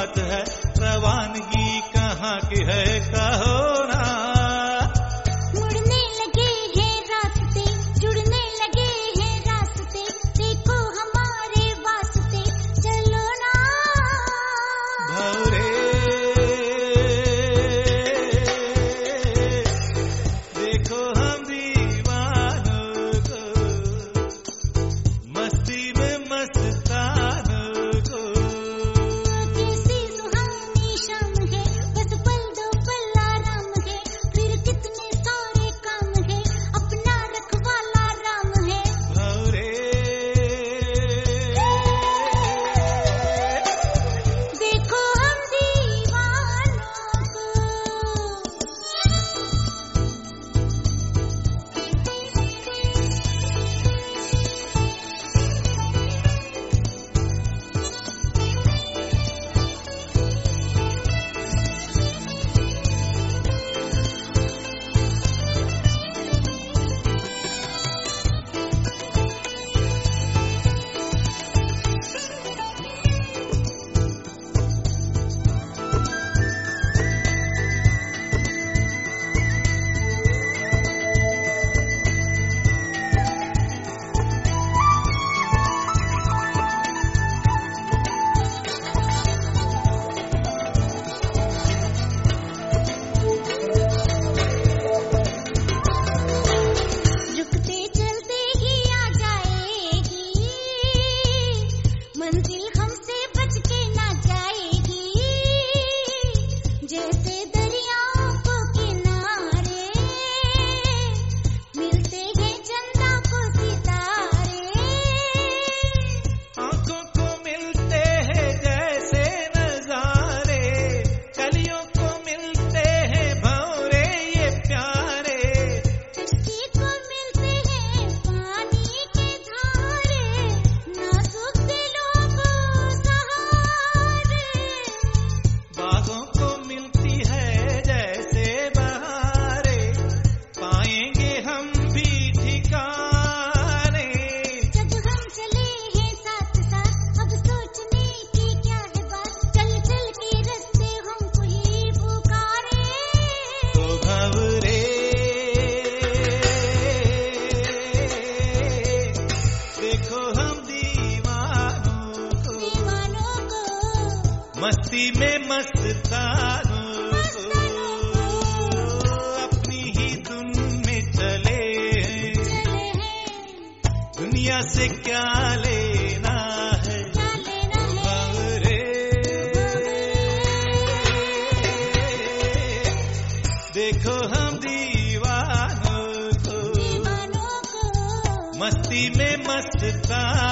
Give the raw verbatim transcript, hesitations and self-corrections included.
बात है, रवानगी कहाँ की है कहो ना। मुड़ने लगे हैं रास्ते, जुड़ने लगे हैं रास्ते, देखो हमारे वास्ते चलो ना। भौरे देखो हम दीवानों को, मस्ती में मस्तानों को। कैसी सुहानी शाम है, बस पल दो पल आराम है, फिर कितने सारे काम है, अपना रखवाला राम है। भौरे देखो हम दीवानों को। रुकते चलते ही आ जाएगी, मंजिल हमसे बच के ना जाएगी। जैसे दरियाओं को किनारे मिलते हैं चंदा को सितारे। आंखों को मिलते हैं जैसे नजारे, कलियों को मिलते हैं भौरे ये प्यारे। कश्ती को मिलते हैं पानी के धारे, नाजुक दिलों को सहारे। बागों को मिलती है जैसे बहारे, पाएंगे हम भी ठिकाने। जब हम चले हैं साथ साथ, अब सोचने की क्या है बात, चल चल के रास्ते हमको ही पुकारे। तो भंवरे देखो हम दीवानों को, दीवानों को, मस्ती में मस्तानों को, अपनी ही धुन में चले चले हैं, दुनिया से क्या लेना है क्या लेना है। भंवरे। देखो हम दीवानों को, दीवानों को, मस्ती में मस्तानों